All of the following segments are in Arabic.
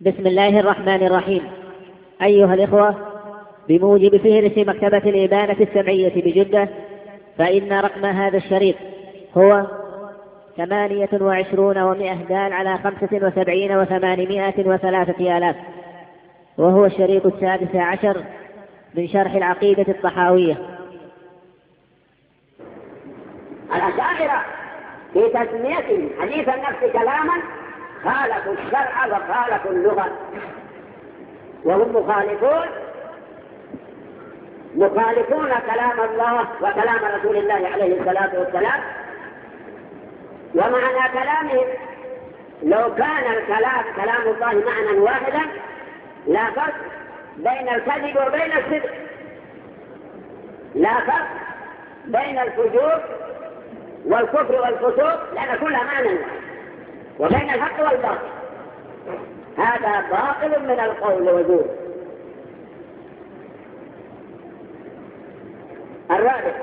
بسم الله الرحمن الرحيم. أيها الإخوة، بموجب فهرس مكتبة الإبانة السمعية بجدة، فإن رقم هذا الشريط هو 28 دال على 75 و803 آلاف، وهو الشريط 16 من شرح العقيدة الطحاوية. الأشاعرة في تسمية حديث النفس كلاما خالفوا الشرع وخالفوا اللغة، وهم مخالفون كلام الله وكلام رسول الله عليه الصلاة والسلام. ومعنى كلامهم لو كان الكلام كلام الله معنى واحدا لا فرق بين الكذب وبين الصدق، لا فرق بين الفجور والكفر والفسوق، لأن كلها معنى واحد، وبين الحق والباطل. هذا باطل من القول وزور. الرابع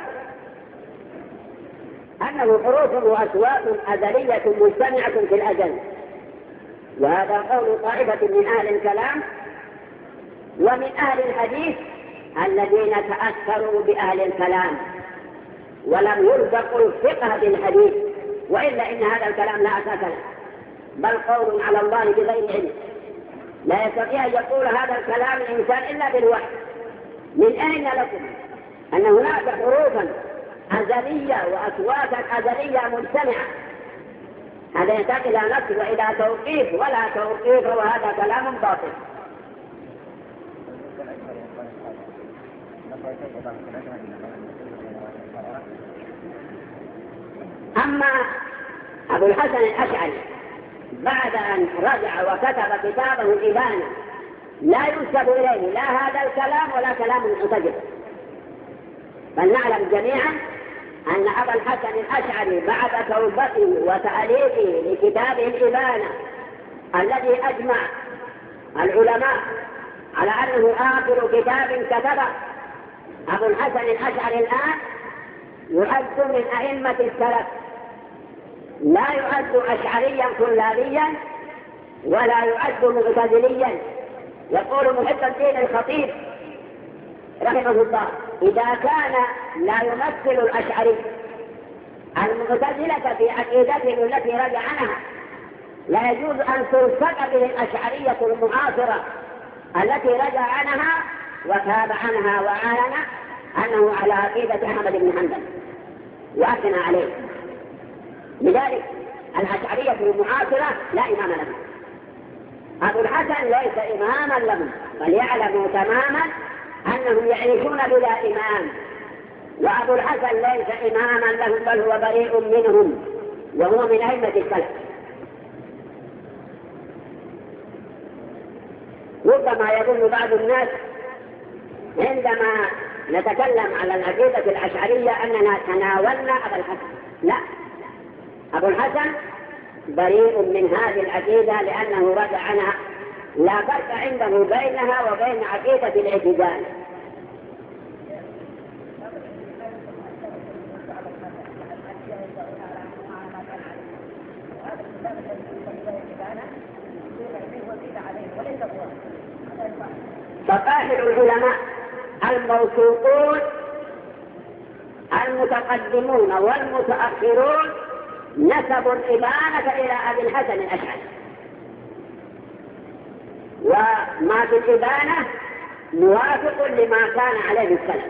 أنه حروف وأصوات أزلية مجتمعة في الأزل، وهذا قول طائفة من أهل الكلام ومن أهل الحديث الذين تأثروا بأهل الكلام ولم يرزقوا الفقه بالحديث، وإلا إن هذا الكلام لا أساس له، بل قول على الله بغير علم. لا يستطيع أن يقول هذا الكلام الإنسان إلا بالوحي. من أين لكم أن هناك حروفا أزلية وأصواتا أزلية مجتمعة؟ هذا يحتاج إلى نفس وإلى توقيف، ولا توقيف، وهذا كلام باطل. أما أبو الحسن الأشعري بعد أن رجع وكتب كتابه الإبانة لا ينسب إليه لا هذا الكلام ولا كلام المعتزلة، بل نعلم جميعا أن أبا الحسن الأشعري بعد توبته وتأليفه لكتابه الإبانة الذي أجمع العلماء على أنه آخر كتاب كتبه، أبو الحسن الأشعري الآن يعد من أئمة السلف، لا يعد أشعريا كلابيا ولا يعد معتزليا. يقول محب الدين الخطيب رحمه الله: إذا كان لا يمثل الأشعري المعتزلة في عقيدته التي رجع عنها، لا يجوز أن تلصق به الأشعرية المعاصرة التي رجع عنها وتاب عنها وأعلن أنه على عقيدة أحمد بن حنبل وأثنى عليه. لذلك الأشعرية المعاصرة لا إمام لهم. أبو الحسن ليس إماما لهم، بل يعلموا تماما أنهم يعيشون بلا إمام، وأبو الحسن ليس إماما لهم، بل هو بريء منهم، وهو من أئمة السلف. ربما يظن بعض الناس عندما نتكلم على العقيدة الأشعرية أننا تناولنا أبا الحسن. لا، أبو الحسن بريء من هذه العقيدة لأنه رجع عنها، لا فرق عنده بينها وبين عقيدة الاعتزال. فقاهر العلماء الموثوقون المتقدمون والمتأخرون نسبوا الإبانة إلى أبي الحسن الأشعري، وما في الإبانة موافق لما كان عليه السلف.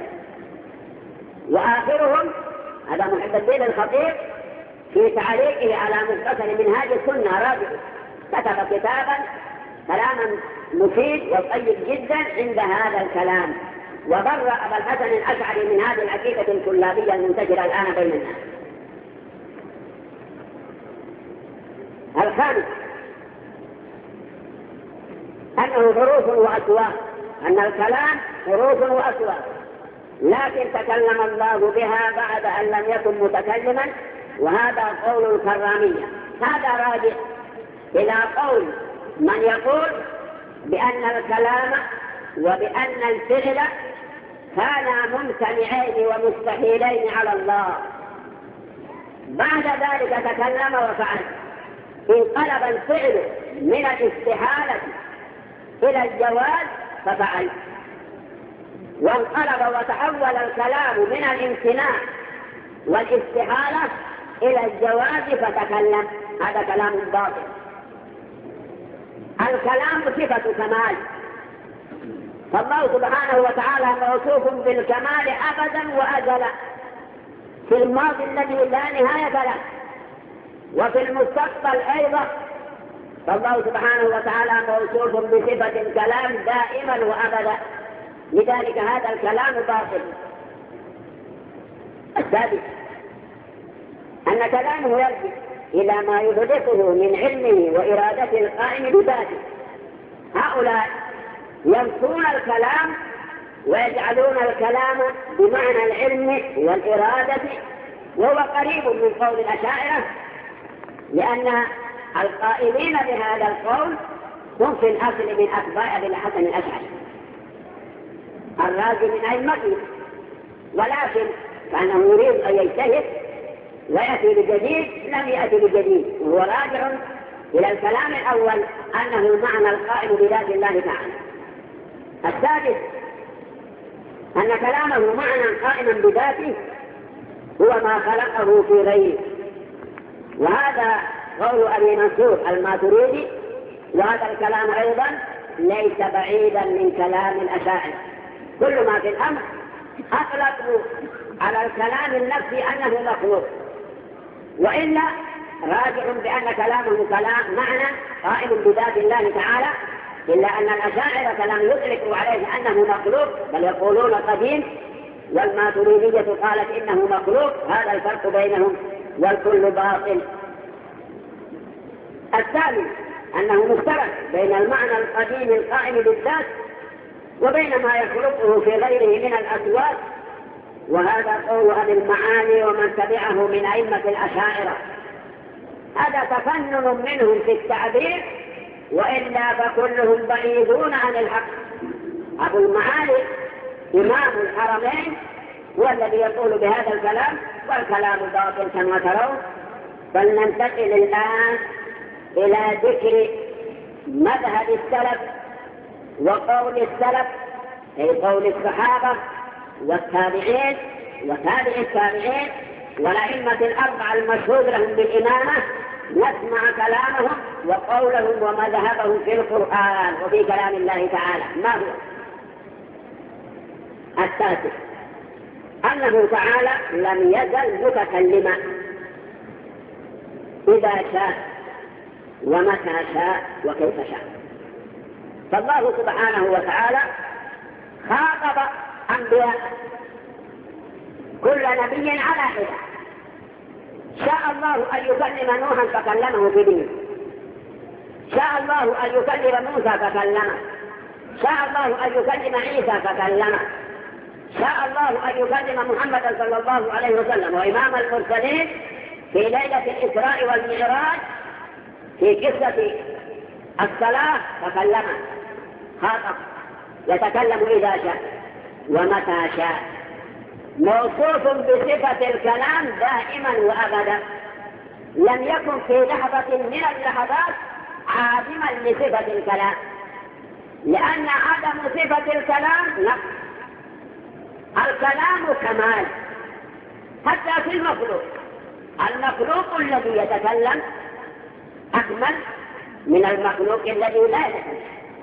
وآخرهم هذا محب الدين الخطيب في تعليقه على مختصر منهاج السنة رابع كتب كتابا كلاما مفيد وطيب جدا عند هذا الكلام، وبرأ أبا الحسن الأشعري من هذه العقيدة الكلابية المنتشرة الآن بين الناس. الخامس أنه حروف وأصوات، أن الكلام حروف وأصوات، لكن تكلم الله بها بعد أن لم يكن متكلما، وهذا قول الكرامية. هذا راجع إلى قول من يقول بأن الكلام وبأن الفعل كانا ممتنعين ومستحيلين على الله، بعد ذلك تكلم وفعل، انقلب الفعل من الاستحالة إلى الجواز ففعل، وانقلب وتحول الكلام من الامتناع والاستحالة إلى الجواز فتكلم، هذا كلام باطل. الكلام صفة كمال، فالله سبحانه وتعالى موصوف بالكمال أبدا وأزلا، في الماضي الذي لا نهاية له وفي المستقبل أيضا، فالله سبحانه وتعالى موصوف بصفة الكلام دائما وأبدا، لذلك هذا الكلام باطل. السادس أن كلامه يرجع إلى ما يحدثه من علمه وإرادته القائم بذاته. هؤلاء ينفون الكلام ويجعلون الكلام بمعنى العلم والإرادة، وهو قريب من قول الأشاعرة، لأن القائلين بهذا القول هم في الأصل من أتباع أبي الحسن الأشعري الرازي من أئمته، ولكن كأنه يريد أن يجتهد ويأتي بجديد، لم يأتي بجديد، وهو راجع إلى الكلام الأول أنه المعنى القائم بذات الله تعالى. الثالث أن كلامه معنى قائما بذاته هو ما خلقه في غيره، وهذا قول أبي منصور الماتريدي، وهذا الكلام أيضا ليس بعيدا من كلام الأشاعرة. كل ما في الأمر أطلقوا على الكلام النفسي أنه مخلوق، وإلا راجع بأن كلامه كلام معنى قائم بذات الله تعالى، إلا أن الأشاعرة لم يطلقوا عليه أنه مخلوق، بل يقولون قديم، والماتريدية قالت إنه مخلوق. هذا الفرق بينهم، والكل باطل. الثالث أنه مشترك بين المعنى القديم القائم بالذات وبين ما يخلقه في غيره من الأصوات، وهذا قول أبي المعاني ومن تبعه من أئمة الأشاعرة. هذا تفنن منهم في التعبير، وإلا فكلهم بعيدون عن الحق. أبو المعالي إمام الحرمين هو الذي يقول بهذا الكلام، والكلام باطل كما ترون. فلننتقل الآن إلى ذكر مذهب السلف وقول السلف، أي قول الصحابة والتابعين وتابع التابعين والأئمة الأربعة المشهود لهم بالإمامة، نسمع كلامهم وقولهم ومذهبهم في القرآن وفي كلام الله تعالى. ما هو؟ التاسع أنه تعالى لم يزل متكلما إذا شاء ومتى شاء وكيف شاء. فالله سبحانه وتعالى خاطب أنبياء كل نبي على حدة. شاء الله أن يكلم نوحا فكلمه بدين، شاء الله أن يكلم موسى فكلمه، شاء الله أن يكلم عيسى فكلمه، شاء الله أن يكلم محمد صلى الله عليه وسلم وإمام المرسلين في ليلة الإسراء والمعراج في قصة الصلاة فكلمه. خاطب يتكلم إذا شاء ومتى شاء، موصوف بصفة الكلام دائما وأبدا، لم يكن في لحظة من اللحظات عادما لصفة الكلام، لأن عدم صفة الكلام نقص. الكلام كمال حتى في المخلوق. المخلوق الذي يتكلم أكمل من المخلوق الذي لا يتكلم.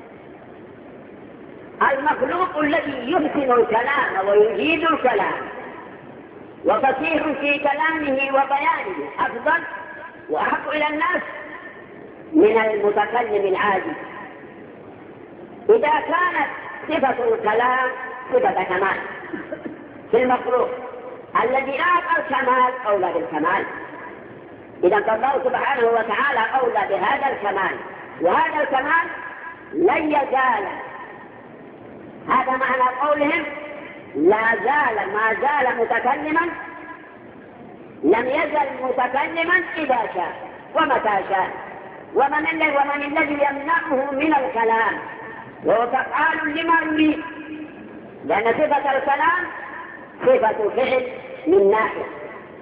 المخلوق الذي يحسن الكلام ويجيد الكلام وفصيح في كلامه وبيانه أفضل وأحق إلى الناس من المتكلم العادي. إذا كانت صفة الكلام صفة كمال في المخلوق الذي أعطى الكمال أولى بالكمال، إذا فالله سبحانه وتعالى أولى بهذا الكمال، وهذا الكمال لن يزال. هذا معنى قولهم لا زال ما زال متكلما، لم يزل متكلما إذا شاء ومتى شاء. ومن الذي يمنعه من الكلام؟ وهو فعال لما يريد، لأن صفة الكلام صفة فعل من ناحية،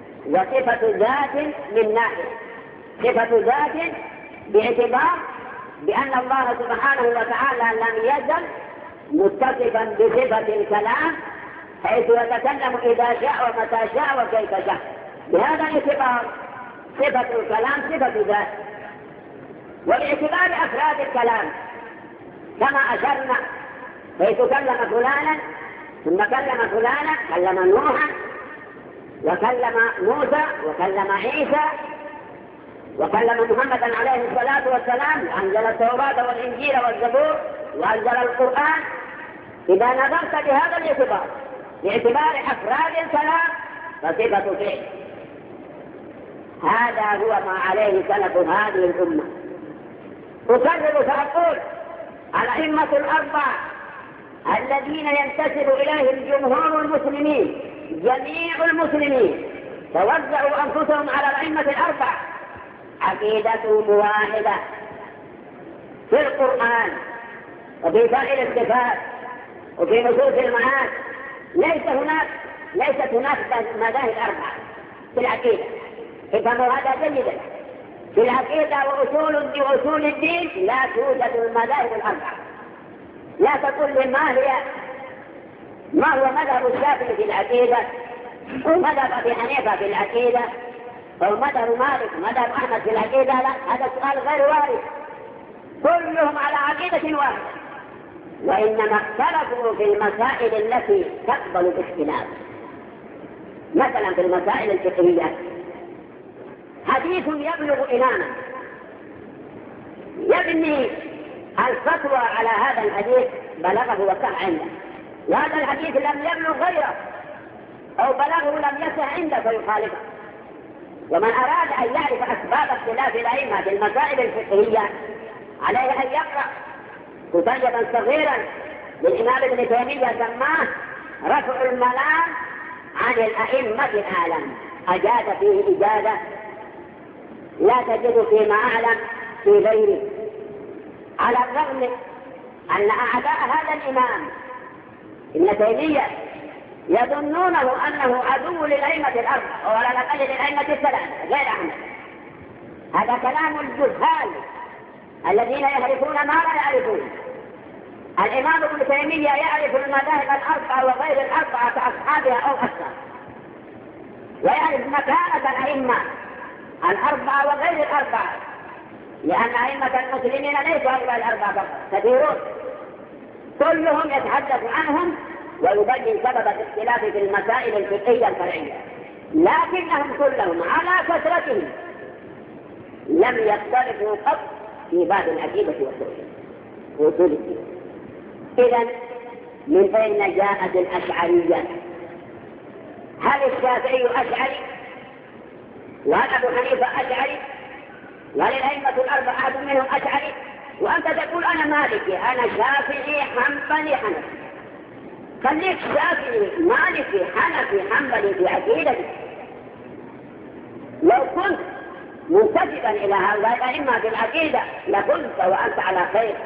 وصفة ذات من ناحية. صفة ذات باعتبار بأن الله سبحانه وتعالى لم يزل متصفا بصفة الكلام، حيث يتكلم إذا شاء ومتى شاء وكيف شاء. بهذا الاعتبار صفة الكلام صفة ذات. ولاعتبار أفراد الكلام كما أشرنا، حيث كلم فلانا ثم كلم فلانا، كلم نوحا وكلم موسى وكلم عيسى وكلم محمدا عليه الصلاة والسلام، وأنزل التوراة والإنجيل والزبور وأنزل القرآن. إذا نظرت بهذا الاعتبار باعتبار أفراد الكلام فصفة فعل. هذا هو ما عليه سلف هذه الأمة. أكرر فأقول الأئمة الأربعة الذين ينتسب إليهم جمهور المسلمين، جميع المسلمين توزعوا أنفسهم على الأئمة الأربعة، عقيدتهم واحدة في القرآن وفي سائر الصفات وفي نصوص المعاد. ليست هناك مذاهب أربعة في العقيدة. افهموا هذا جيدا. في العقيدة وأصول الدين لا توجد المذاهب الأربعة. لا تقول لي ما هو مذهب الشافعي في العقيدة ومذهب أبي حنيفة في العقيدة أو مذهب مالك ومذهب أحمد في العقيدة. لا، هذا سؤال غير وارد. كلهم على عقيدة واحدة، وإنما اختلفوا في المسائل التي تقبل الاختلاف. مثلا في المسائل الفقهية حديث يبلغ إماما يبني الفتوى على هذا الحديث بلغه وقع عنده، وهذا الحديث لم يبلغ غيره أو بلغه لم يسع عنده فيخالفه. ومن أراد أن يعرف أسباب اختلاف الأئمة في المسائل الفقهية عليه أن يقرأ كتابا صغيرا للإمام ابن تيمية سماه رفع الملام عن الأئمة الأعلم. أجاد فيه إجازة لا تجد فيما أعلم في غيره، على الرغم أن أعداء هذا الإمام ابن تيمية يظنونه أنه عدو للأئمة الأربعة وعلى الأقل للأئمة الثلاثة غير أحمد. هذا كلام الجهال الذين يعرفون ما لا يعرفون. الإمام ابن تيمية يعرف المذاهب الأربعة وغير الأربعة كأصحابها أو أكثر، ويعرف مكانة الأئمة الأربعة وغير الأربعة، لأن أئمة المسلمين ليسوا هؤلاء الأربعة فقط، كثيرون كلهم يتحدث عنهم ويبين سبب الاختلاف في المسائل الفقهية الفرعية، لكنهم كلهم على كثرتهم لم يختلفوا قط في باب العقيدة وأصول الدين. إذن من أين جاءت الأشعرية؟ هل الشافعي أشعري؟ وهل أبو حنيفة أشعري؟ وهل الأئمة الأربعة أحد منهم أشعري؟ وأنت تقول أنا مالكي، أنا شافعي حنبلي حنفي. خليك شافعي مالكي حنفي حنبلي في عقيدتك. لو كنت منتسبا إلى هؤلاء الأئمة في العقيدة لكنت وأنت على خير،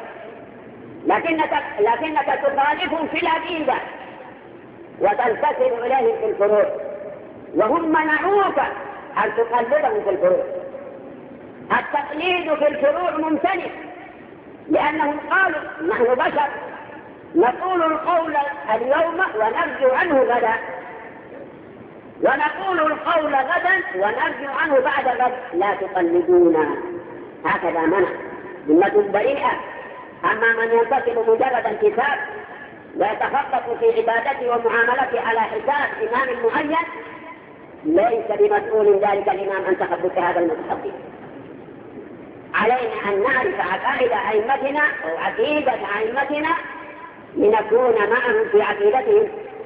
لكنك تخالفهم في العقيدة وتنتسب إليهم في الفروع، وهم منعوك أن تقلدهم في الفروع. التقليد في الفروع ممتنع، لأنهم قالوا نحن بشر نقول القول اليوم ونرجع عنه غدا، ونقول القول غدا ونرجع عنه بعد غد، لا تقلدونا. هكذا منع ذمة بريئة. أما من ينتصب مجرد انتساب ويتخطط في عبادته ومعاملته على حساب إمام معين ليس بمسؤول ذلك الإمام عن تخطط هذا المتخطط. علينا أن نعرف عقائد أئمتنا أو عقيدة أئمتنا لنكون معهم في عقيدتهم.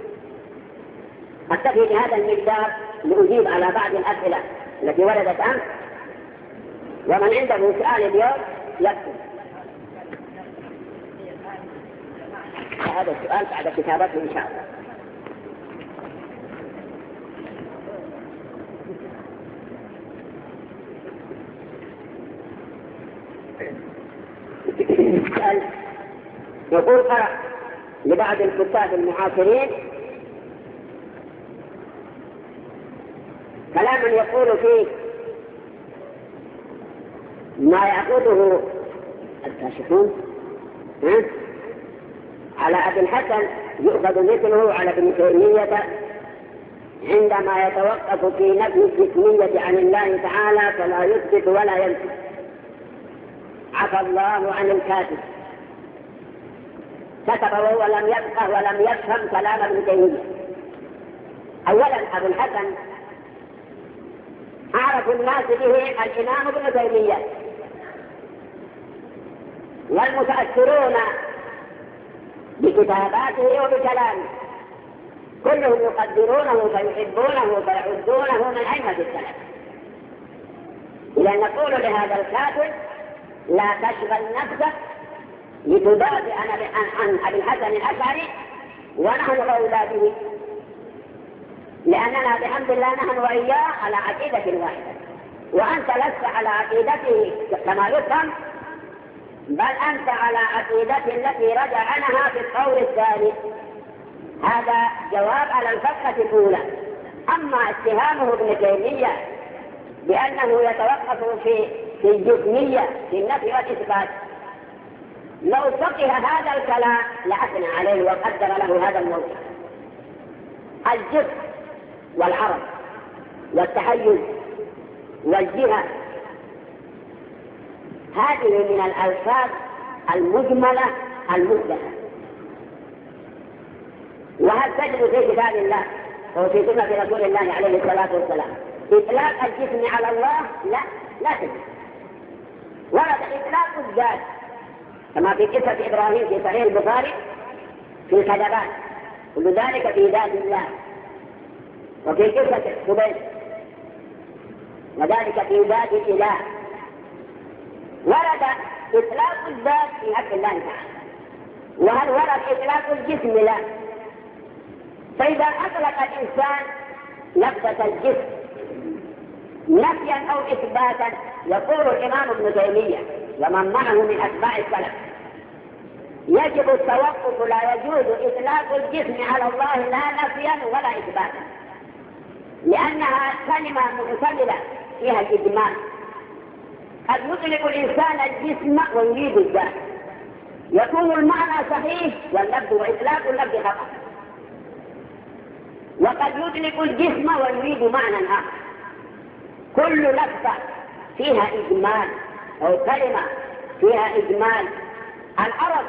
أكتفي بهذا المقدار لأجيب على بعض الأسئلة التي وردت أمس، ومن عنده سؤال اليوم يكتب. هذا السؤال بعد كتابته إن شاء الله. يقول قرأ لبعض الكتاب المعاصرين كلاما يقول فيه ما يأخذه الكاشفون. على أبي الحسن يؤخذ مثله على ابن تيمية عندما يتوقف في نفي الجسمية عن الله تعالى فلا يثبت ولا ينفي. عفى الله عن الكاتب، كتب وهو لم يفقه ولم يفهم كلام ابن تيمية. أولا أبو الحسن أعرف الناس به الإمام ابن تيمية، والمتأثرون بكتاباته وبكلامه كلهم يقدرونه فيحبونه فيعدونه من أئمة السلف. إذا نقول لهذا الكاتب لا تشغل نفسك لتدافع عن أبي الحسن الأشعري ونحن أولاده، لأننا بحمد الله نحن وإياه على عقيدة واحدة، وأنت لست على عقيدته كما يفهم، بل أنت على عقيدة التي رجع عنها في القول الثاني. هذا جواب على الفقرة الأولى. أما اتهامه ابن تيمية بأنه يتوقف في الجسمية في النفي والإثبات، لو فقه هذا الكلام لأثنى عليه وقدر له هذا الموضوع. الجسم والعرض والتحيز والجهة هذه من الألفاظ المجملة المبدأة، وهل تجد في كتاب الله وفي سنة رسول الله عليه الصلاة والسلام إطلاق الجسم على الله؟ لا تجد. ورد إطلاق الذات كما في قصة إبراهيم في صحيح البخاري في الكذبات، كل ذلك في ذات الله. وفي قصة سبيل وذلك في ذات الإله. ورد إطلاق الذات في حق الله تعالى. وهل ورد إطلاق الجسم؟ لا. فإذا أطلق الإنسان لفظة الجسم نفيا أو إثباتا، يقول الإمام ابن تيمية ومن معه من أتباع السلف يجب التوقف، لا يجوز إطلاق الجسم على الله لا نفيا ولا إثباتا، لأنها كلمة متكلمة فيها الإجمال. قد يطلق الإنسان الجسم ويريد الذات، يكون المعنى صحيح واللفظ وإطلاق اللفظ خطأ، وقد يطلق الجسم ويريد معنى آخر. كل لفظة فيها إجمال أو كلمة فيها إجمال. العرب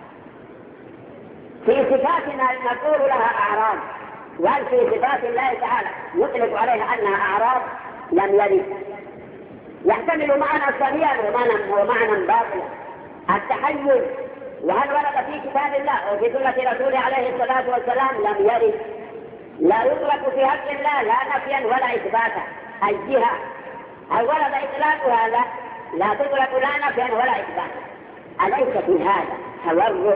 في صفاتنا نقول لها أعراض، وهل في صفات الله تعالى يطلق عليها أنها أعراض؟ لم يرد. يحتمل معنى صحيحا ومعنى باطلا. التحيز وهل ورد في كتاب الله أو في سنة رسوله عليه الصلاة والسلام؟ لم يرد. لا يطلق في حق الله لا نفيا ولا إثباتا. الجهة هل ورد إطلاقها؟ لا تطلق لا نفيا ولا إثباتا. أليس في هذا تورع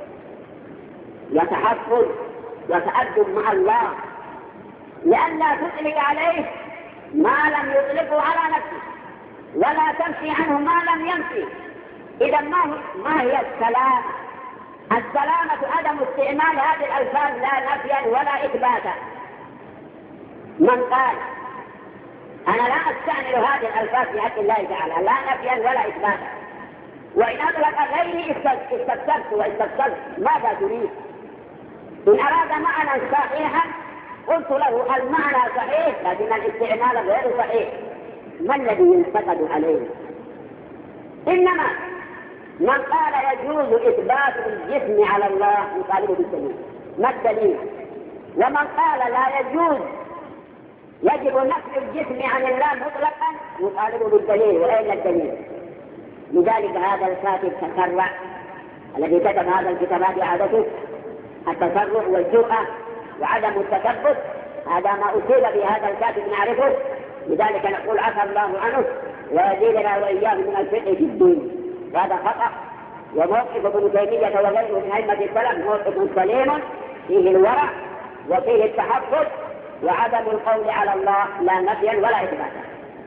وتحفظ وتأدب مع الله لئلا تطلق عليه ما لم يطلقه على نفسه ولا تنفي عنه ما لم ينفي؟ إذا ما هي السلامة؟ السلامة عدم استعمال هذه الألفاظ لا نفيا ولا إثباتا. من قال أنا لا أستعمل هذه الألفاظ في حق الله تعالى لا نفيا ولا إثباتا، وإن أطلق غيري استفسرت واستفسرت ماذا تريد؟ إن أراد معنى صحيحا قلت له المعنى صحيح لكن الاستعمال غير صحيح. ما الذي ينتقد عليه؟ إنما من قال يجوز إثبات الجسم على الله يطالب بالدليل. ما الدليل؟ ومن قال لا يجوز يجب نفي الجسم عن الله مطلقا يطالب بالدليل. وأين الدليل؟ لذلك هذا الكاتب تسرع، الذي كتب هذا الكتاب هذه عادته التسرع والجرأة وعدم التثبت. هذا ما أصيب بهذا الكاتب نعرفه. لذلك نقول عفى الله عنه ويزيدنا وإياه من الفقه في الدين. هذا خطأ. وموقف ابن تيمية وغيره من أئمة السلف موقف سليم فيه الورع وفيه التحفظ وعدم القول على الله لا نفيا ولا إثباتا.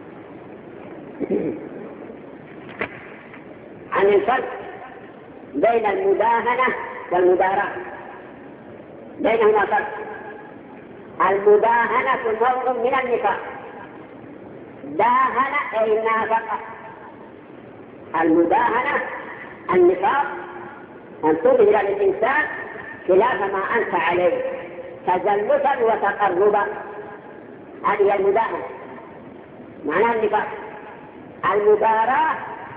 عن الفرق بين المداهنة والمداراة، بينهما فرق. المداهنة نوع من النفاق. داهن أي نافق. المداهنة النفاق أن تظهر للإنسان خلاف ما أنت عليه تزلفا وتقربا، هذه المداهنة معناها النفاق. المداراة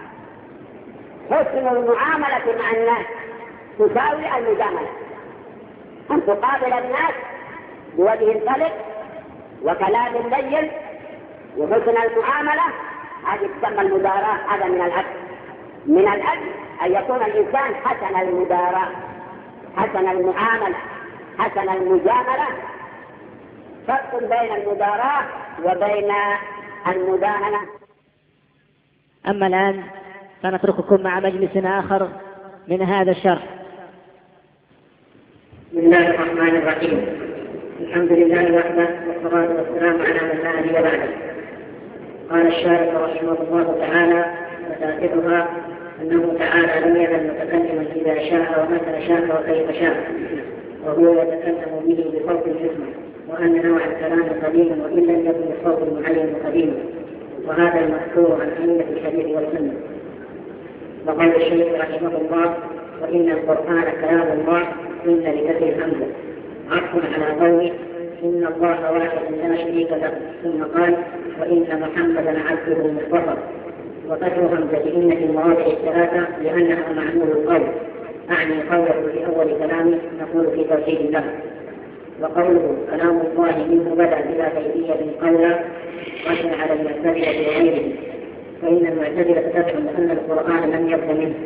حسن المعاملة مع الناس تساوي المجاملة، أن تقابل الناس بوجه طلق وكلام لين وحسن المعاملة، هذه تسمى المداراة. هذا من العدل. من العدل أن يكون الإنسان حسن المداراة، حسن المعاملة، حسن المجاملة. فرق بين المداراة وبين المداهنة. أما الآن فنترككم مع مجلس آخر من هذا الشرح. بسم الله الرحمن الرحيم. الحمد لله وحده والصلاة والسلام على من لا نبي بعده. قال الشارح رحمه الله تعالى: وتأكدها أنه تعالى لم يزل متكلما إذا شاء ومتى شاء وكيف شاء، وهو يتكلم به بصوت يسمع، وأن نوع الكلام قديم وإن لم يكن الصوت المعين قديما، وهذا المذكور عن أئمة الحديث والسنة. وقال الشيخ رحمه الله: وإن القرآن كلام الله إن لكثير الحمد، عطف على قوله إن الله واحد لا شريك له، ثم قال: وإن محمدا عبده المصطفى. وفتح همزة إن في المواضع الثلاثة لأنها معمول القول، أعني قوله في أول كلامه نقول في توحيد الله. وقوله كلام الله منه بدأ بلا كيفية قولا رد على المعتزلة وغيره، فإن المعتزلة تزعم أن القرآن لم يبد منه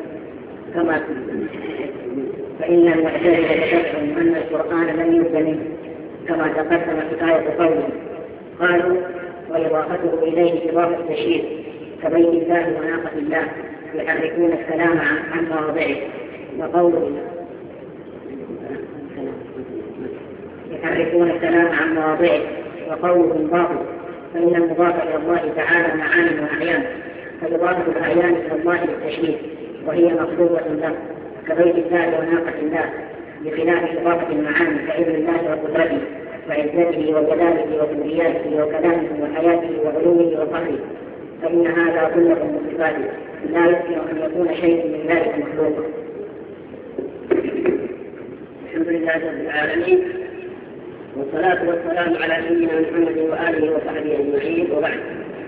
كما تقدم حكاية قوله. قالوا وإضافته إليه إضافة تشريف كبيت الله وناقة الله، يحركون الكلام عن مواضعه. وقوله يحركون الكلام عن مواضعه وقوله باطل، فإن المضاف إلى الله تعالى معاني وأعيان، فإضافة الأعيان إلى الله بالتشريف وهي مقصودة له كبيت الله وناقة الله، بخلاف إضافة المعاني كعلم الله وقدرته وعزته وجلاله وكبريائه وكلامه وحياته وعلومه وقهره، فإن هذا كله من صفاته لا يمكن أن يكون شيء من ذلك مخلوقا. الحمد لله رب العالمين، والصلاة والسلام على سيدنا محمد وآله وصحبه أجمعين، وبعد.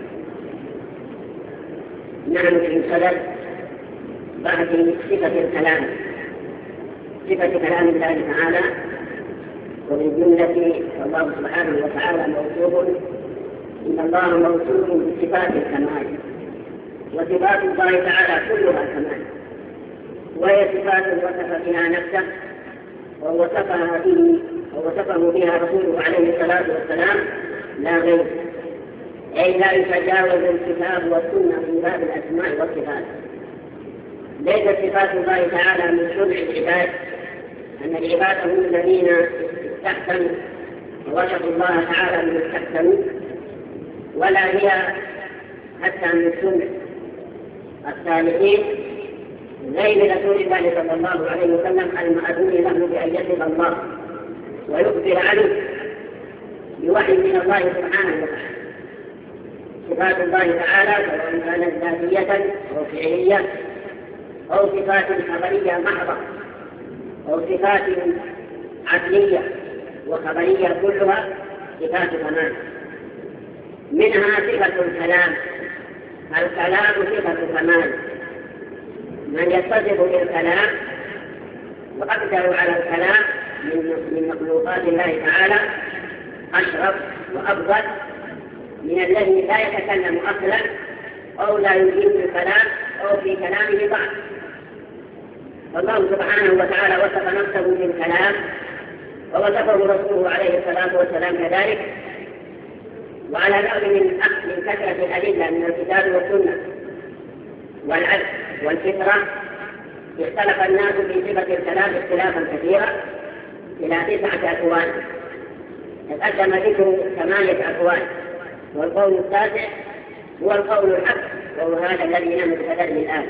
نحن في صدد بعد صفة الكلام، صفة كلام الله تعالى، ومن جملة الله سبحانه وتعالى موصوف، إن الله موصوف بصفات الكمال، وصفات الله تعالى كلها كمال، وهي صفات وصف بها نفسه ووصفه بها رسوله عليه الصلاة والسلام لا غير، أي لا يتجاوز الكتاب والسنة في باب الأسماء والصفات. ليست صفات الله تعالى من شرع العباد، أن العباد هم الذين استحسنوا ووصفوا الله تعالى من استحسنوا، ولا هي حتى من سنة الصالحين غير رسول الله صلى الله عليه وسلم المأذون له بأن يصف الله ويخبر عنه بوحي من الله سبحانه وتعالى. صفات الله تعالى سواء كانت ذاتية أو فعلية أو صفات خبرية محضة أو صفات عقلية وخبرية، كلها صفات كمال. منها صفة الكلام، الكلام صفة كمال. من يتصف بالكلام وأقدر على الكلام من مخلوقات الله تعالى أشرف وأفضل من الذي لا يتكلم أصلا أو لا يجيب الكلام أو في كلامه ضعف. فالله سبحانه وتعالى وصف نفسه بالكلام ووصفه رسوله عليه الصلاة والسلام كذلك. وعلى الرغم من كثرة الأدلة من الكتاب والسنة والعدل والفطرة، اختلف الناس في صفة الكلام اختلافا كثيرا إلى 9 أقوال. تقدم ذكر 8 أقوال، والقول التاسع هو القول الحق، وهو هذا الذي نحن بصدده الآن.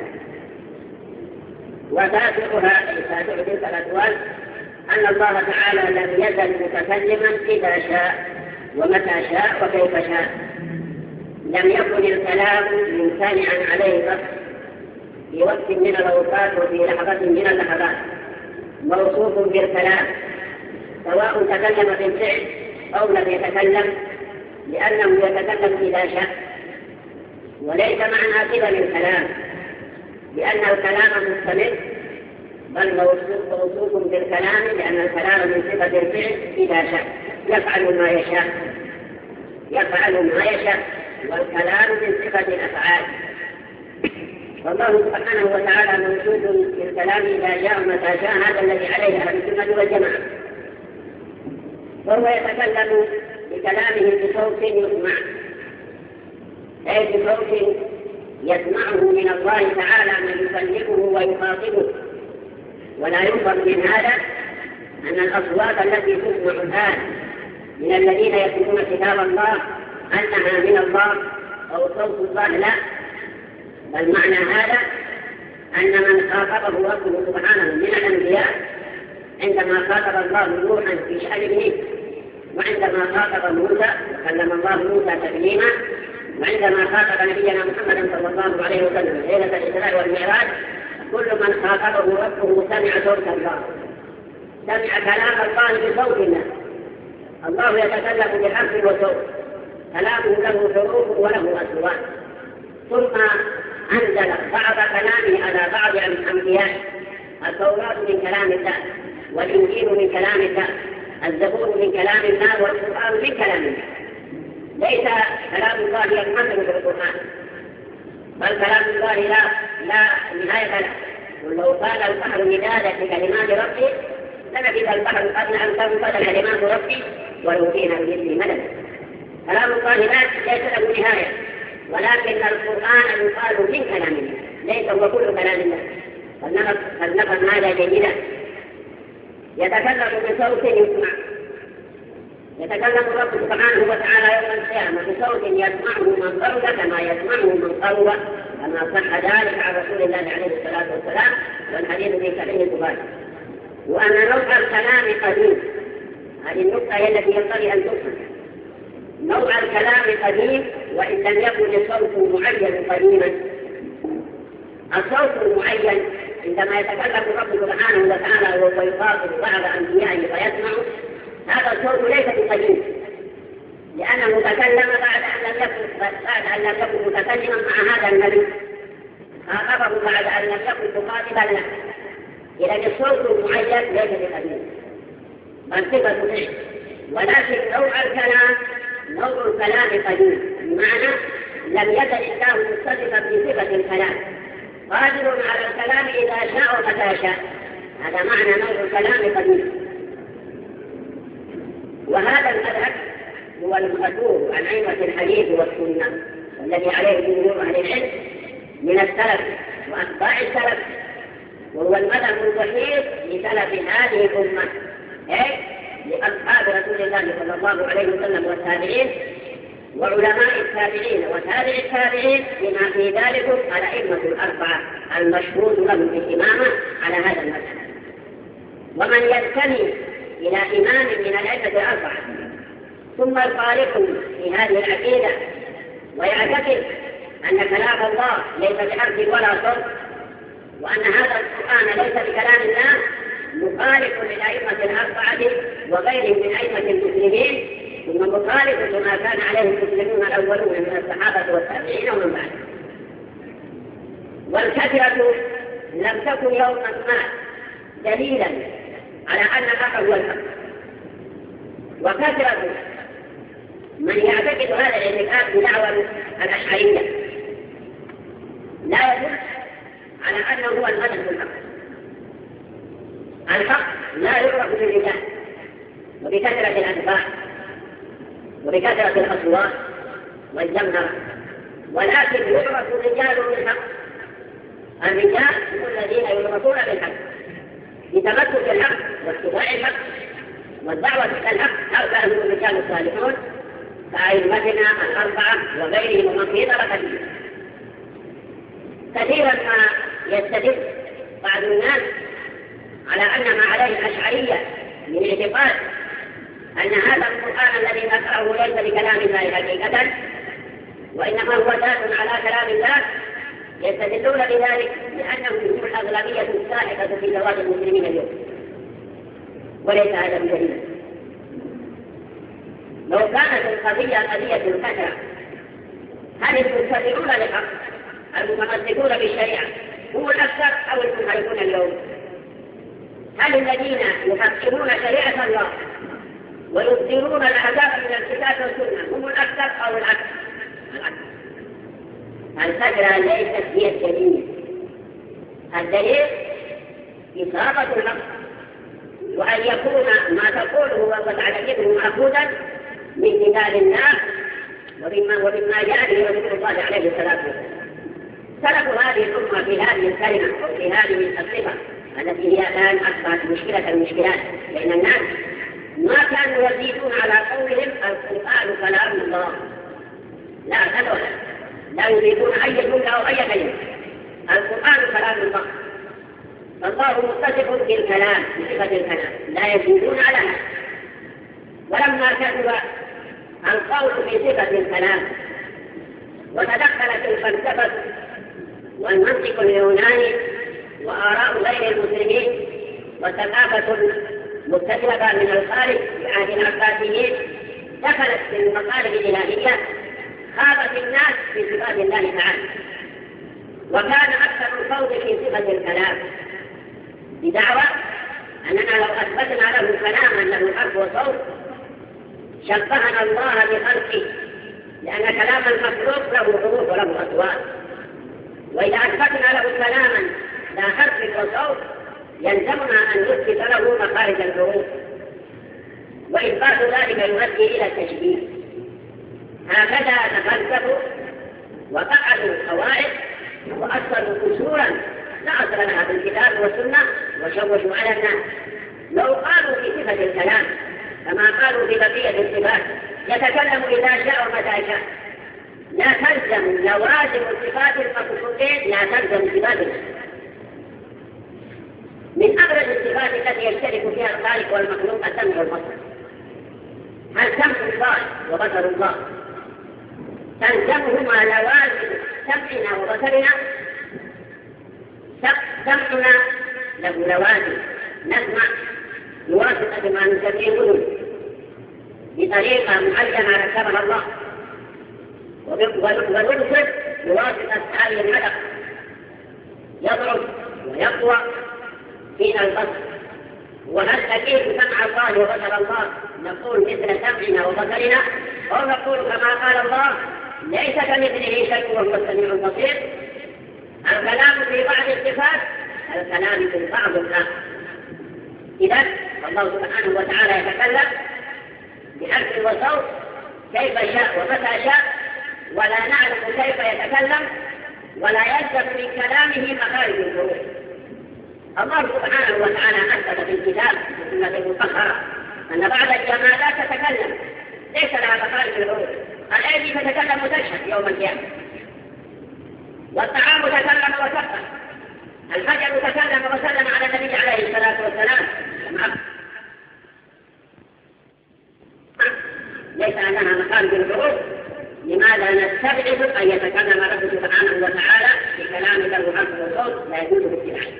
وتاسعها تاسع تلك الأقوال أن الله تعالى لم يزل متكلما إذا شاء ومتى شاء وكيف شاء. لم يكن الكلام ممتنعا عليه قط، في وقت من الأوقات وفي لحظة من اللحظات موصوف بالكلام، سواء تكلم بالفعل أو لم يتكلم، لأنه يتكلم إذا شاء، وليس معنى كذا الكلام لأن الكلام مستمر، بل موصوف بالكلام لأن الكلام من صفة الفعل إذا شاء يفعل ما يشاء، والكلام من صفة الأفعال. والله سبحانه وتعالى موجود في الكلام إذا جاء متى شاء، هذا الذي عليه أهل السنة والجماعة. وهو يتكلم بكلامه بصوت يسمع، أي بصوت يسمعه من الله تعالى من يكلمه ويخاطبه. ولا يفهم من هذا أن الأصوات التي تسمع الآن من الذين يتلون كتاب الله أنها من الله أو صوت الله، لا، بل معنى هذا أن من خاطبه ربه سبحانه من الأنبياء عندما خاطب الله نوحا في شأن ابنه، وعندما خاطب موسى وكلم الله موسى تكليما، وعندما خاطب نبينا محمد صلى الله عليه وسلم ليلة الإسراء والمعراج، كل من خاطبه ربه سمع صوت الله، سمع كلام الله بصوت الله. الله يتكلم بحرف وصوت، كلامه له حروف وله أصوات، ثم أنزل بعض كلامه على بعض الأنبياء. التوراة من كلام الله، والإنجيل من كلام الله، الزبور من كلام الله، والقرآن من كلام الله. ليس كلام الله ينحصر في القرآن، بل كلام الله لا نهاية له. ولو قال البحر مدادا لكلمات ربي لنفذ البحر قبل أن تنفذ كلمات ربي ولو جئنا بمثله مددا. كلام الله ليس له نهاية، ولكن القرآن يقال من كلام الله، ليس هو كل كلام الله. فلنفهم هذا جيدا. يتكلم بصوت يسمع، يتكلم الرب سبحانه وتعالى يوم القيامة بصوت يسمعه من قرب كما يسمعه من قرب، كما صح ذلك عن رسول الله عليه الصلاة والسلام، والحديث في صحيح البخاري. وأن نوع الكلام قديم، هذه النقطة هي التي ينبغي أن تفهم. نوع الكلام قديم وإن لم يكن الصوت معين قديما. الصوت المعين عندما يتكلم الرب سبحانه وتعالى ويخاطب بعض أنبيائه فيسمع، هذا الصوت ليس بقديم، لأنه تكلم بعد أن لم يكن متكلما مع هذا النبي، خاطبه بعد أن لم يكن مخاطبا له. إذا الصوت المعين ليس بقديم بل صفة فعل، ولكن نوع الكلام قديم، بمعنى لم يزل الله متصفا بصفة الكلام، قادر على الكلام إذا شاء ومتى شاء. هذا معنى نوع الكلام قديم. وهذا المذهب هو المأثور عن أئمة الحديث والسنة الذي عليه جمهور أهل العلم من السلف وأتباع السلف، وهو المذهب الوحيد لسلف هذه الأمة، لأصحاب رسول الله صلى الله عليه وسلم والتابعين وعلماء التابعين وتابع التابعين بما في ذلك الأئمة الأربعة المشهود لهم بالإمامة على هذا المذهب. ومن ينتمي إلى إمام من الأئمة الأربعة ثم يخالف في هذه العقيدة ويعتقد أن كلام الله ليس بحرف ولا صوت، وأن هذا القرآن ليس بكلام الله، مخالف للأئمة الأربعة وغيرهم من أئمة المسلمين، ثم مخالف لما كان عليه المسلمون الأولون من الصحابة والتابعين ومن بعد. والكثرة لم تكن يوما ما دليلا على أن الحق هو الحق، وكثرة من يعتقد هذا الاعتقاد بدعوى الأشعرية لا يدل على أنه هو المذهب الحق. الحق لا يعرف بالرجال وبكثرة الأتباع وبكثرة الأصوات والجمهرة، ولكن يعرف الرجال بالحق. الرجال هم الذين يعرفون بالحق بتمسك الحق واتباع الحق والدعوة إلى الحق. هؤلاء هم الرجال الصالحون كأئمتنا الأربعة وغيرهم من في طبقة. كثيرا ما يستدل بعض الناس على أن ما عليه الأشعرية من اعتقاد أن هذا القرآن الذي نقرأه ليس بكلام الله حقيقة، وإنما هو ذات على كلام الله، يستدلون بذلك لأنهم هم الأغلبية الساحقة في زواج المسلمين اليوم، وليس هذا بدليل. لو كانت القضية قضية الكثرة، هل المنتظرون للحق المتمسكون بالشريعة هم الأكثر أو المنحرفون اليوم؟ هل الذين يحكمون شريعة الله ويصدرون الأحكام من الكتاب والسنة هم الأكثر أو العكس؟ الفكرة ليست هي الدليل. الدليل إصابة النص، وأن يكون ما تقوله وتعتقده مأخوذا من كتاب الله ومما جاء به رسول الله عليه الصلاة والسلام. سلف هذه الأمة في هذه الكلمة أو في هذه الصفة التي هي الآن أصبحت مشكلة المشكلات، لأن الناس ما كانوا يزيدون على قولهم القرآن كلام الله، لا أبدا، لا يريدون أي جملة أو أي كلمة، القرآن كلام الله، فالله متصف بالكلام بصفة الكلام، لا يزيدون على هذا. ولما كتب القول في صفة الكلام وتدخلت الفلسفة والمنطق اليوناني وآراء غير المسلمين والثقافة المستجلبة من الخارج بعهد العباسيين دخلت في المقالب الإلهية، خاضت الناس في صفات الله تعالى، وكان أكثر الخوض في صفة الكلام بدعوى أننا لو أثبتنا له كلاما له حرف وصوت شبهنا الله بخلقه، لأن كلام المخلوق له حروف وله أصوات، وإذا أثبتنا له كلاما لا حرف وصوت يلزمنا أن نثبت له مخارج الحروف، وإثبات ذلك يؤدي إلى التشبيه. هكذا تفلسفوا وقعدوا قواعد وأصلوا أصولا لا أصل لها في الكتاب والسنة وشوشوا على الناس. لو قالوا في صفة الكلام كما قالوا في بقية الصفات يتكلم إذا شاء ومتى شاء، لا تلزم لوازم الصفات المخلوقين، لا تلزم صفاتنا. من أبرز الصفات التي يشترك فيها الخالق والمخلوق السمع والبصر. هل سمع الله وبصر الله تلزمهما لوازم سمعنا وبصرنا؟ سمعنا له لوازم، نسمع بواسطة ما نسميه أذن بطريقة معينة ركبها الله، ونبصر بواسطة هذه الحلقة يضرب ويقوى فينا البصر. وهل أكيد سمع الله وبصر الله نقول مثل سمعنا وبصرنا، أو نقول كما قال الله ليس كمثله شيء وهو السميع البصير؟ الكلام في بعض الصفات، الكلام في بعض الآخر. إذن الله سبحانه وتعالى يتكلم بحرف وصوت كيف شاء ومتى شاء، ولا نعلم كيف يتكلم، ولا يلزم من كلامه مخارج الحروف. الله سبحانه وتعالى أثبت في الكتاب والسنة المطهرة أن بعض الجمادات تتكلم ليس لها مخارج الحروف. الأيدي تتكلم وتشهد يوم القيامة، والطعام تكلم وسبح، الحجر تكلم وسلم على النبي عليه الصلاة والسلام. ليس لها مخارج الحروف، لماذا نستبعد أن يتكلم رب سبحانه وتعالى بكلام له حرف وصوت لا يجوز اتباعه؟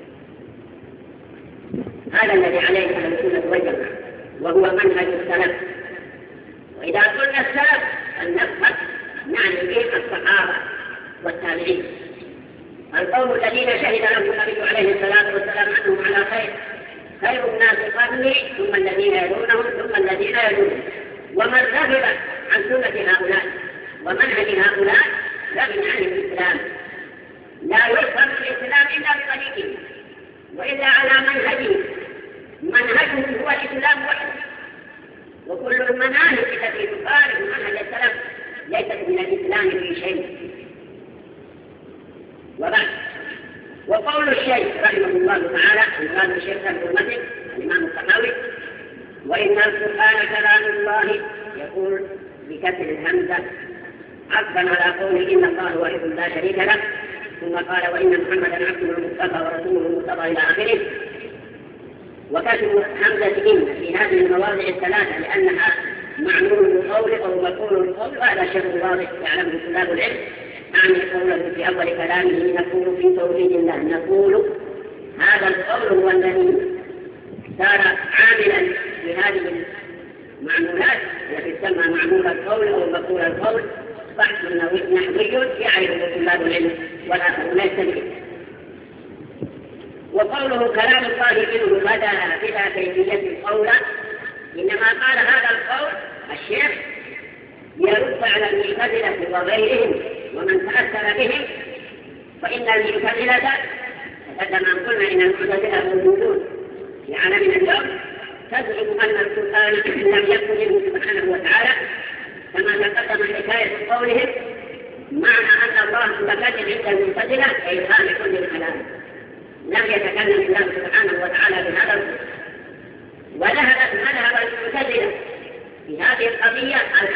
هذا الذي عليه أهل السنة والجماعة، وهو منهج السلف. وإذا قلنا السلف فلنفهم نعني به الصحابة والتابعين، القوم الذين شهد لهم النبي عليه الصلاة والسلام أنهم على خير الناس قرني ثم الذين يلونهم ثم الذين يلونهم. ومن رغب عن سنة هؤلاء ومنهج هؤلاء رغب عن الإسلام. لا يفهم الإسلام إلا بطريقه وإلا على منهجه، منهجه هو الإسلام وحده، وكل المناهج التي تخالف منهج السلف ليست من الإسلام في شيء. وبعد وقول الشيخ رحمه الله تعالى قال الشيخ المسلم الإمام الطحاوي وإن القرآن كلام الله، يقول بكسر الهمزة عطفا على قوله إن الله واحد لا شريك له، ثم قال وإن محمدا عبده المصطفى ورسوله المصطفى إلى آخره. وكسر همزة إن في هذه المواضع الثلاثة لأنها معمول القول أو مقول القول، وهذا شيء واضح يعلمه طلاب العلم، يعني قوله في أول كلامه نقول في توحيد الله، نقول هذا القول هو الذي صار عاملا لهذه المعمولات التي تسمى معمول القول أو مقول القول، بحث نحوي يعرفه طلاب العلم والآخرون يستدرك. وقوله كلام الله منه بلا كيفية القول، إنما قال هذا القول الشيخ يرد على المعتزلة وغيرهم ومن تأثر بهم، فإن المعتزلة تقدم أن قلنا إن المعتزلة موجودون في عالمنا اليوم تزعم أن القرآن لم يكن منه سبحانه وتعالى، كما تقدم حكاية قولهم معنى أن الله متكلم عند المعتزلة أي خالق للكلام، لم يتكلم الله سبحانه وتعالى بهذا القول. وذهب المعتزلة في هذه القضية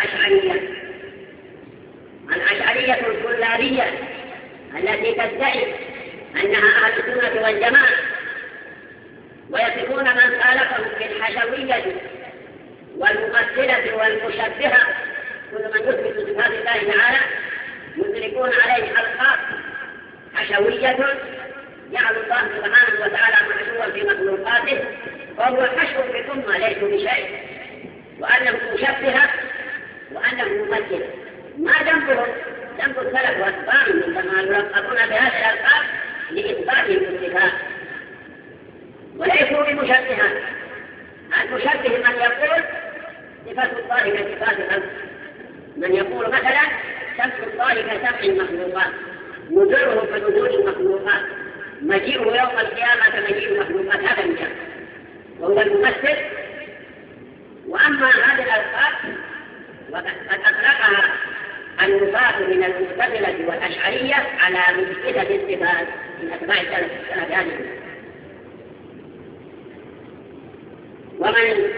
الأشعرية الكلابية التي تدعي أنها أهل السنة والجماعة، ويصفون من خالفهم بالحشوية والممثلة والمشبهة، كل من يثبت صفات الله تعالى يدركون عليه ألقاب حشوية، جعل الله سبحانه وتعالى محشوا في مخلوقاته وهو حشو بثم ليس بشيء، وأنه مشبهة وأنه ممثل. ما ذنبهم؟ ذنب السلف وأتباعهم عندما يلقبون بهذه الألقاب لإثباتهم الصفات، وليسوا بمشبهة. المشبه من يقول صفات الله كصفات الخلق، من يقول مثلا سمع الله كسمع المخلوقات، نزوله كنزول المخلوقات، مجيئه يوم القيامة كمجيء المخلوقات، هذا المشبه وهو الممثل. وأما هذه الألقاب وقد أطلقها النفاة من المعتزلة والأشعرية على مثبتة الصفات من أتباع السلف هذه. ومن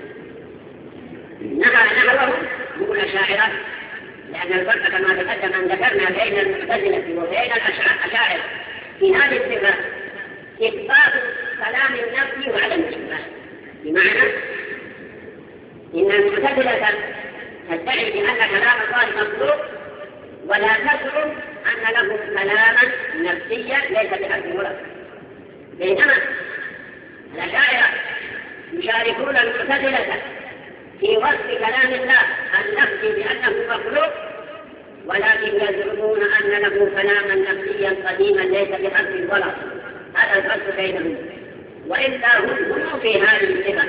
نهى نحوه يقول الأشاعرة، لأن الفرق كما تقدم أن ذكرنا بين المعتزلة وبين الأشاعرة في هذه الصفات إثبات كلام النفي وعدم الإثبات، بمعنى إن المعتزلة تدعي بأن كلام الله مخلوق ولا تزعم أن له كلاما نفسيا ليس بحق الولد، بينما الأشاعرة يشاركون المعتزلة في وصف كلام الله النفسي بأنه مخلوق، ولكن يزعمون أن له كلاما نفسيا قديما ليس بحق الولد. هذا الفرق بينهم، وإلا هم في هذه الصفة.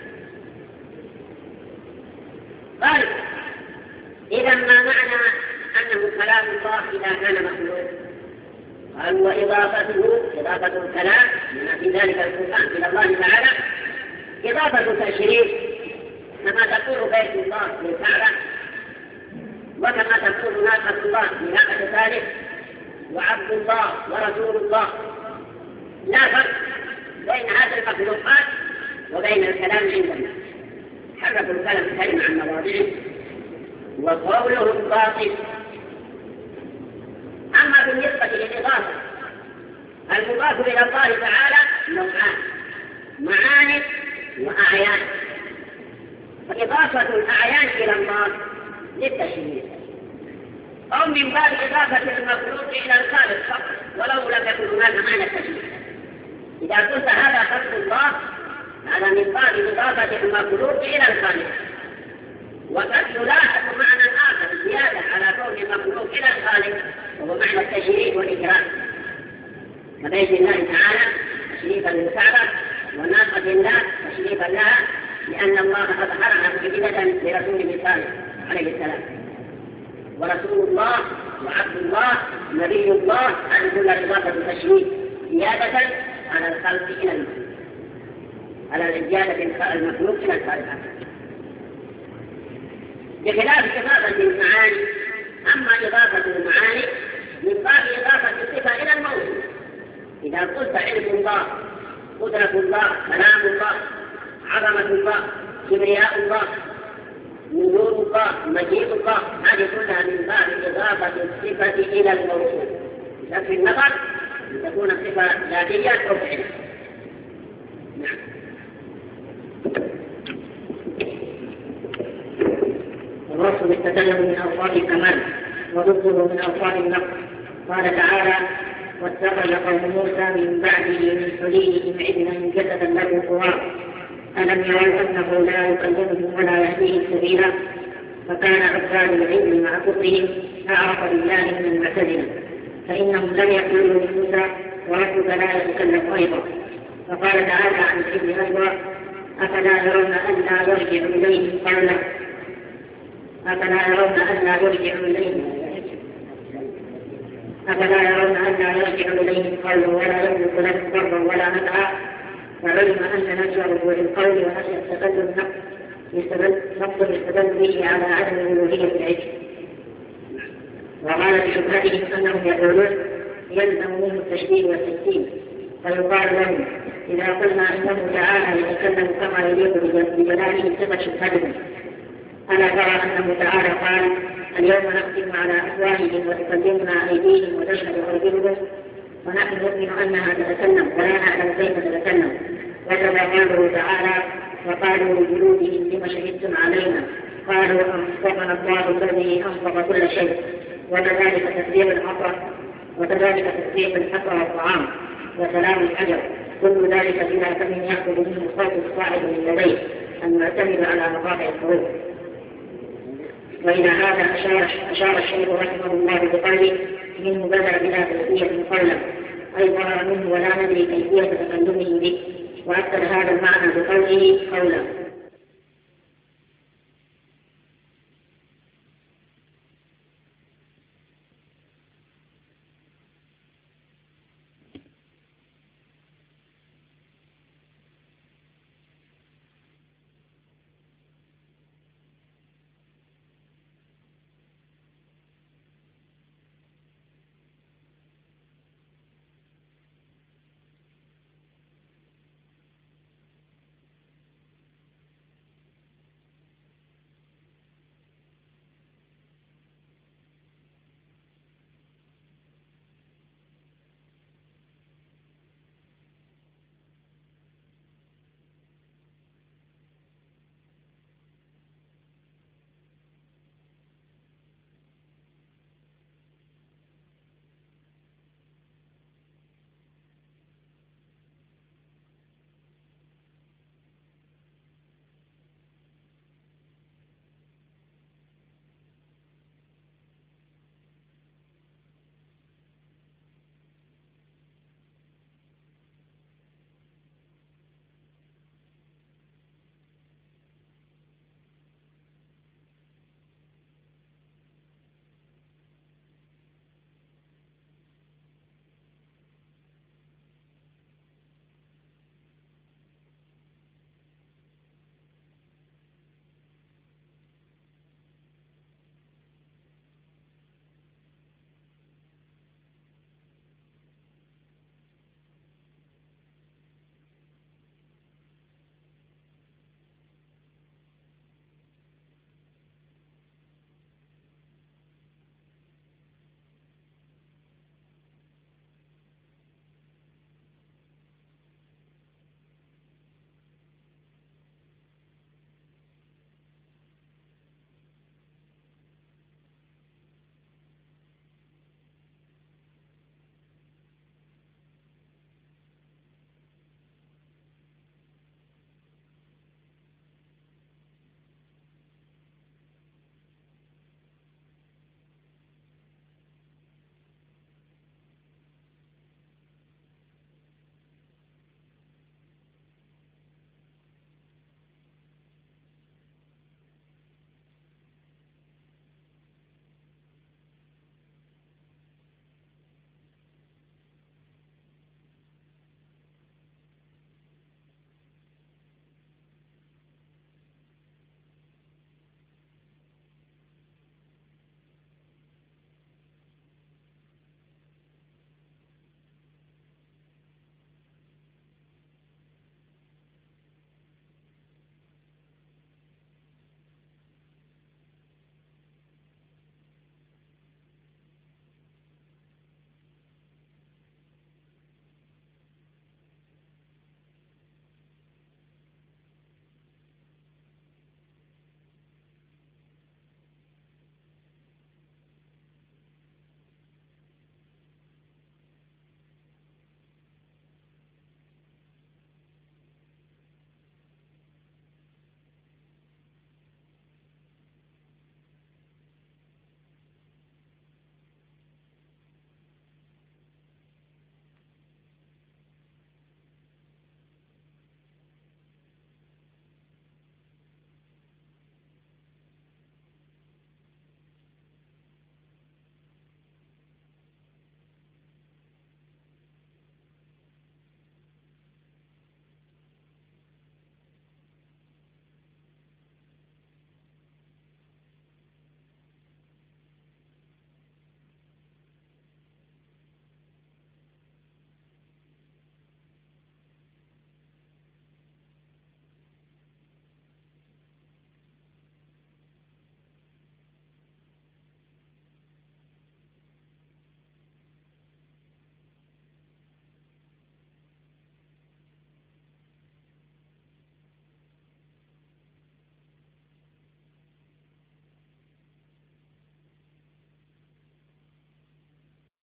قال إذا ما معنى أنه كلام الله إذا كان مخلوق؟ قال وإضافة الكلام بما في ذلك القرآن إلى الله تعالى إضافة تشريف، كما تقول بيت الله للكعبة، وكما تقول ناقة الله لناقة ثالث، وعبد الله ورسول الله. لا فرق بين هذه المخلوقات وبين الكلام عندنا، حرفوا الكلام كلمة عن مواضعه وقولهم باطل. أما بالنسبة للإضافة، المضاف إلى الله تعالى نوعان: معاني وأعيان. فإضافة الأعيان إلى الله للتشريف، أو من باب إضافة المخلوق إلى الخالق فقط ولو لم يكن هناك معنى التشريف. إذا قلت هذا خلق الله، هذا من باب إضافة المخلوق إلى الخالق. وقد يلاحظ معنى آخر زيادة على كون المخلوق إلى الخالق، وهو معنى التشريف والإكرام، كبيت الله تعالى تشريفا للكعبة، وناقة الله تشريفا لها، لأن الله أظهرها معجزة لرسوله صالح عليه السلام. ورسول الله وعبد الله نبي الله، هذه كلها إضافة تشريف زيادة على الخلق إلى المخلوق، على زيادة المخلوق إلى الخالق، بخلاف إضافة المعاني. أما إضافة المعاني من باب إضافة الصفة إلى الموصوف. إذا قلت علم الله، قدرة الله، كلام الله، عظمة الله، كبرياء الله، وجود الله، مجيء الله، هذه كلها من باب إضافة الصفة إلى الموصوف، بشكل النظر لتكون الصفة ذاتية أو فعلية. نعم. الوصف بالتكلم من أوصاف الكمال، وضده من أوصاف النقص، قال تعالى: واتخذ قوم موسى من بعده من حليهم عجلا جسدا له خوار ألم يروا أنه لا يكلمهم ولا يهديهم سبيلا فكان عباد العلم مع كفرهم أعرف بالله من المعتزلة فإنهم لم يقولوا لموسى وربك لا يتكلم أيضا. فقال تعالى عن العلم أيضا: أفلا يرون أن لا يرجع إليهم قولا ولا يملك لهم ضرا ولا نفعا فعلم أن نفي رجوع القول ونفي التكلم نقص يستدل به على عدم ألوهية العلم. وقال بشبهتهم أنهم يقولون يلزم منه التشبيه والتمثيل فيقال لهم: إذا قلنا إنه تعالى يتكلم كما يليق بجلاله صفة شبهتهم ألا ترى أنه تعالى قال: اليوم نختم على أفواههم وتكلمنا أيديهم وتشهد أرجلهم ونحن نؤمن أنها تتكلم ولا نعلم كيف تتكلم. وكذا قوله تعالى: وقالوا لجلودهم لم شهدتم علينا قالوا أنطقنا الله الذي أنطق كل شيء. وكذلك تسبيح الحق والطعام وسلام الحجر كل ذلك بلا فم يأخذ منه صوت الصاعد من لديه المعتمد على مقاطع الحروف. وإلى هذا أشار الشيخ رحمه الله بقوله: منه بدأ بلا كيفية قولا أي ظهر منه ولا ندري كيفية تكلمه به. وأكد هذا المعنى بقوله قولا